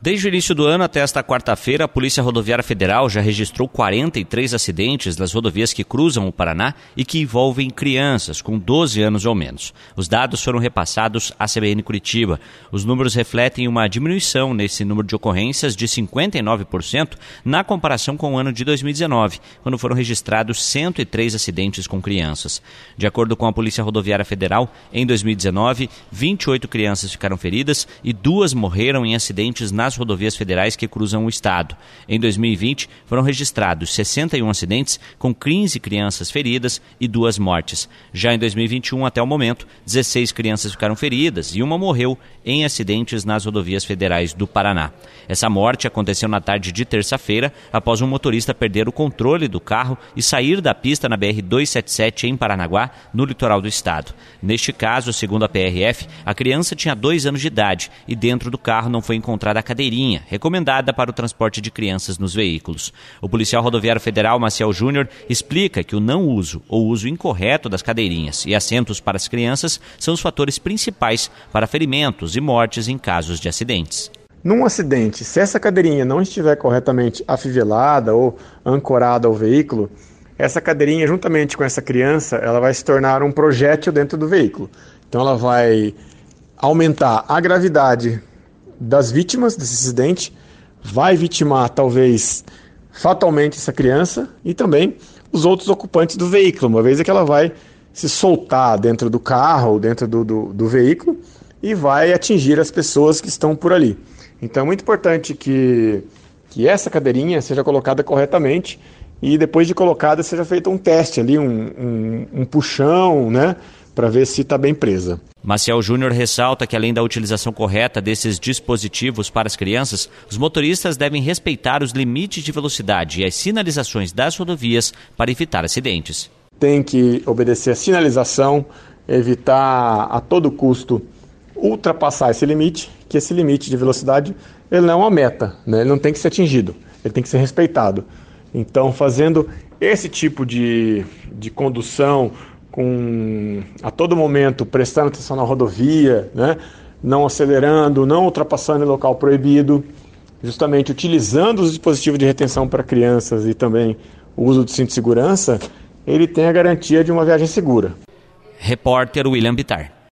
Desde o início do ano até esta quarta-feira, a Polícia Rodoviária Federal já registrou 43 acidentes nas rodovias que cruzam o Paraná e que envolvem crianças com 12 anos ou menos. Os dados foram repassados à CBN Curitiba. Os números refletem uma diminuição nesse número de ocorrências de 59% na comparação com o ano de 2019, quando foram registrados 103 acidentes com crianças. De acordo com a Polícia Rodoviária Federal, em 2019, 28 crianças ficaram feridas e 2 morreram em acidentes nas rodovias federais que cruzam o estado. Em 2020, foram registrados 61 acidentes, com 15 crianças feridas e 2 mortes. Já em 2021, até o momento, 16 crianças ficaram feridas e 1 morreu em acidentes nas rodovias federais do Paraná. Essa morte aconteceu na tarde de terça-feira, após um motorista perder o controle do carro e sair da pista na BR-277 em Paranaguá, no litoral do estado. Neste caso, segundo a PRF, a criança tinha 2 anos de idade e dentro do carro não foi encontrada a cadeirinha, recomendada para o transporte de crianças nos veículos. O policial rodoviário federal, Maciel Júnior, explica que o não uso ou uso incorreto das cadeirinhas e assentos para as crianças são os fatores principais para ferimentos e mortes em casos de acidentes. Num acidente, se essa cadeirinha não estiver corretamente afivelada ou ancorada ao veículo, essa cadeirinha, juntamente com essa criança, ela vai se tornar um projétil dentro do veículo. Então ela vai aumentar a gravidade das vítimas desse acidente, vai vitimar talvez fatalmente essa criança e também os outros ocupantes do veículo, uma vez que ela vai se soltar dentro do carro, dentro do veículo e vai atingir as pessoas que estão por ali. Então é muito importante que essa cadeirinha seja colocada corretamente e depois de colocada seja feito um teste ali, um puxão, né, para ver se está bem presa. Maciel Júnior ressalta que, além da utilização correta desses dispositivos para as crianças, os motoristas devem respeitar os limites de velocidade e as sinalizações das rodovias para evitar acidentes. Tem que obedecer a sinalização, evitar a todo custo ultrapassar esse limite, que esse limite de velocidade ele não é uma meta, né? Ele não tem que ser atingido, ele tem que ser respeitado. Então, fazendo esse tipo de condução, a todo momento prestando atenção na rodovia, né? Não acelerando, não ultrapassando em local proibido, justamente utilizando os dispositivos de retenção para crianças e também o uso do cinto de segurança, ele tem a garantia de uma viagem segura. Repórter William Bittar.